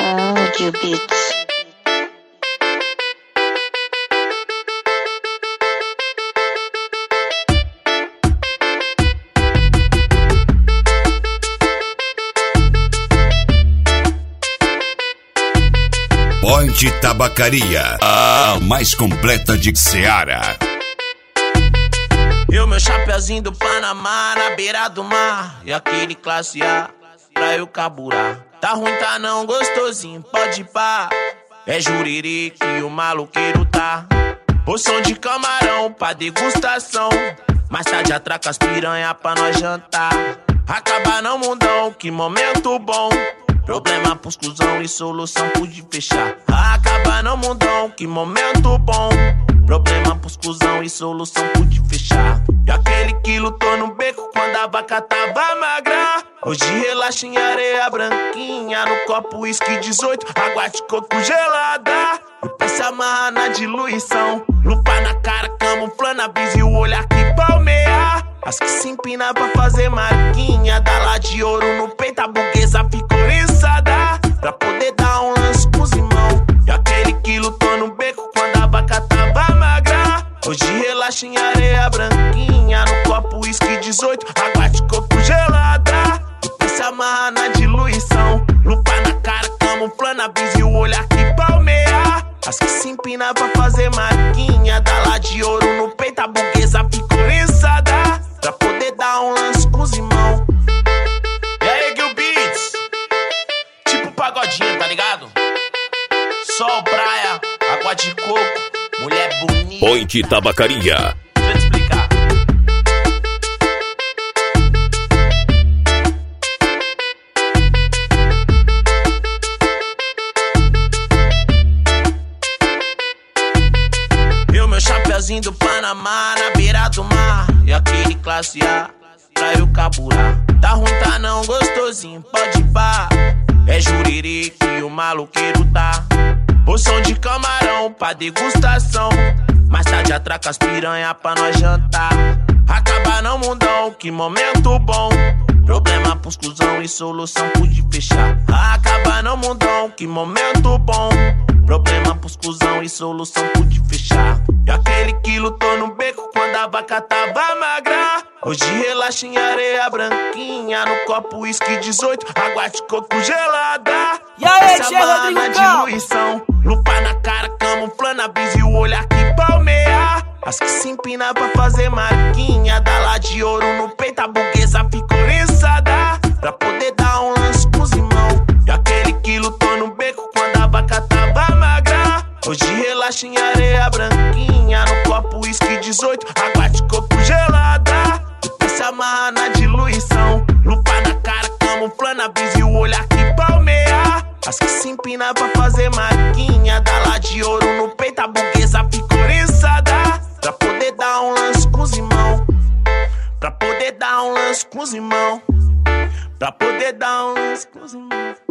Audio Beats. Point Tabacaria, a mais completa de Ceará. Eu, meu chapeuzinho do Panamá, na beira do mar, e aquele classe A, pra eu carburar. Tá ruim, tá não, gostosinho, pode ir pá. É Juriri que o maluqueiro tá. Porção de camarão pra degustação. Mais tarde atraca as piranha pra nós jantar. Acabar não, mundão, que momento bom. Problema pros cuzão e solução pude fechar. Acabar não, mundão, que momento bom. Problema pros cuzão e solução pude fechar. E aquele que lutou no beco quando a vaca tava magra, hoje relaxa em areia branquinha, no copo uísque 18, água de coco gelada. O pé se amarra na diluição, lupa na cara, camuflando a brisa e o olhar que palmeia. As que se empina pra fazer marquinha, dá lá de ouro no peito, a burguesa ficou oriçada, pra poder dar um lance pros irmãos. E aquele que lutou no beco quando a vaca tava magra, hoje relaxa em areia branquinha, no copo uísque 18, água de coco gelada. O pé se amarra na diluição, lupa na cara, camuflando a brisa e o olhar que palmeia. As que se empina pra fazer marquinha, dá lá de ouro no peito, a burguesa ficou oriçada, pra poder dar um lance pros irmãos. E aí, Gil Beats, tipo pagodinho, tá ligado? Sol, praia, água de coco, mulher bonita. Point Tabacaria. Deixa eu te explicar. Eu, meu chapeuzinho do Panamá, na beira do mar, e aquele classe A, pra eu carburar. Tá ruim, tá não, gostosinho, pode ir pá. É Juriri que o maluqueiro tá. Porção de camarão pra degustação. Mais tarde atraca as piranha pra nós jantar. Acabar não, mundão, que momento bom. Problema pros cuzão e solução pude fechar. Acabar não, mundão, que momento bom. Problema pros cuzão e solução pude fechar. E aquele que lutou no beco quando a vaca tava magra, hoje relaxa em areia branquinha, no copo uísque 18, água de coco gelada. E aí, se Tchê amarra Rodrigo na Cal? diluição, lupa na cara, camuflando a brisa e o olhar que palmeia. As que se empina pra fazer marquinha, dá lá de ouro no peito, a burguesa ficou oriçada, pra poder dar um lance pros irmãos. E aquele que lutou no beco quando a vaca tava magra, hoje relaxa em areia branquinha, no copo uísque 18, água de coco gelada. O pé se amarra na diluição, lupa na cara, camuflando a brisa e o olhar que palmeia. As que se empina pra fazer marquinha, dá lá de ouro no peito, a burguesa ficou oriçada, pra poder dar um lance pros irmãos. Pra poder dar um lance pros irmãos. Pra poder dar um lance pros irmãos.